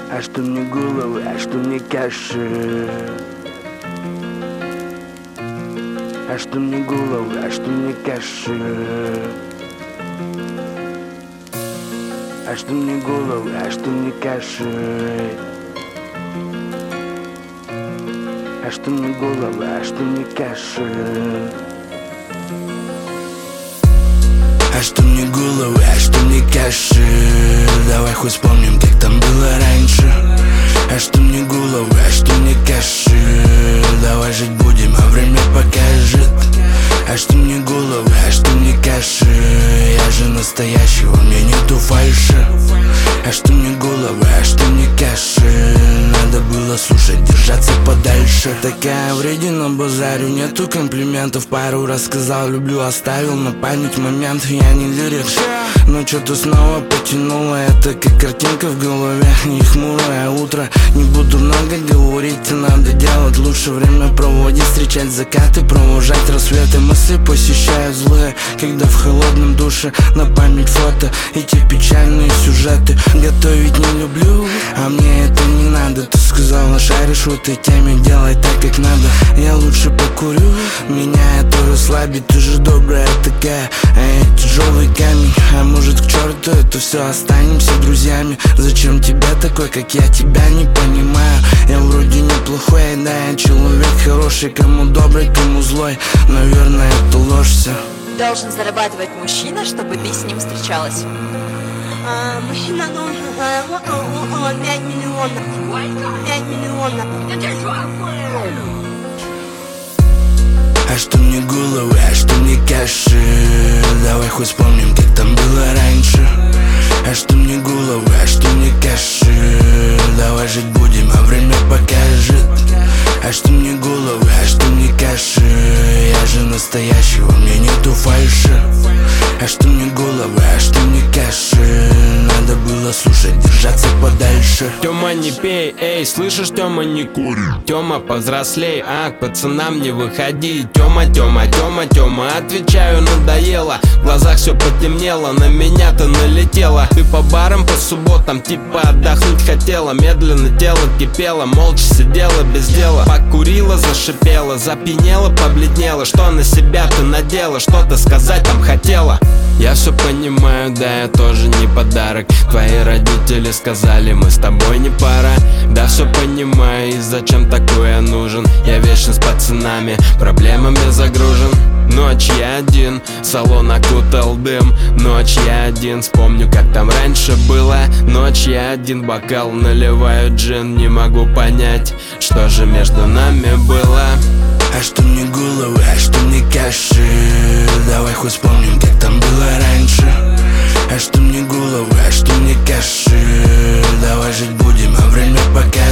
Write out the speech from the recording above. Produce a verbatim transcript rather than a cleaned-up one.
А что мне головы, а что мне каши? А что мне головы, а что мне каши? А что мне головы, а что мне каши? А что мне головы, а что мне каши? А что мне головы, а что мне каши? Давай хоть вспомним, как там было раньше. А что мне головы, а что мне каши? Давай жить будем, а время покажет. А что мне головы, а что мне каши? Я же настоящий, у меня нету фальши. А что мне головы, а что мне каши? Надо было слушать, держаться подальше. Такая вредина, базарю, нету комплиментов. Пару раз сказал, люблю, оставил на память момент. Я не лирик, но что-то снова потянуло. Это как картинка в голове, не хмурое утро. Не буду много говорить, надо делать лучше. Время проводить, встречать закаты, провожать рассветы. Мысли посещают злые, когда в холодном душе. На память фото и те печальные сюжеты. Готовить не люблю, а мне это не надо. Ты сказала, шаришь в этой теме, делай так, как надо. Я лучше покурю, меня это расслабит. Ты же добрая такая, а я тяжелый камень. А может к черту это все, останемся друзьями. Зачем тебе такой, как я, тебя не понимаю. Я вроде неплохой, да, я человек хороший. Кому добрый, кому злой, наверное, это ложь все. Должен зарабатывать мужчина, чтобы ты с ним встречалась? А, мужчина должен зарабатывать пять миллионов. пять миллионов. А что мне головы, а что мне каши? Давай хоть вспомним, как там было раньше. А что мне головы, а что мне каши? Давай жить будем, а время покажет. А что мне головы, а что мне каши? Я же настоящий, у меня нету фальши. А что мне головы, а что мне каши? Надо было слушать, держаться подальше. Тёма, не пей, эй, слышишь, Тёма, не кури. Тёма, повзрослей, а, к пацанам не выходи. Тёма, Тёма, Тёма, Тёма, отвечаю, надоело. В глазах все потемнело, на меня ты налетела. Ты по барам, по субботам, типа отдохнуть хотела. Медленно тело кипело, молча сидела без дела. Покурила, зашипела, запьянела, побледнела. Что на себя ты надела, что-то сказать там хотела. Я все понимаю, да, я тоже не подарок. Твои родители сказали, мы с тобой не пара. Да, все понимаю, и зачем такое нужен? Я вечно с пацанами, проблемами загружен. Ночь я один, салон окутал дым. Ночь я один, вспомню, как там раньше было. Ночь я один, бокал наливаю джин. Не могу понять, что же между нами было. А что мне головы, а что мне каши? Давай хоть вспомним, как там было раньше. А что мне головы, а что мне каши? Давай жить будем, а время покажет.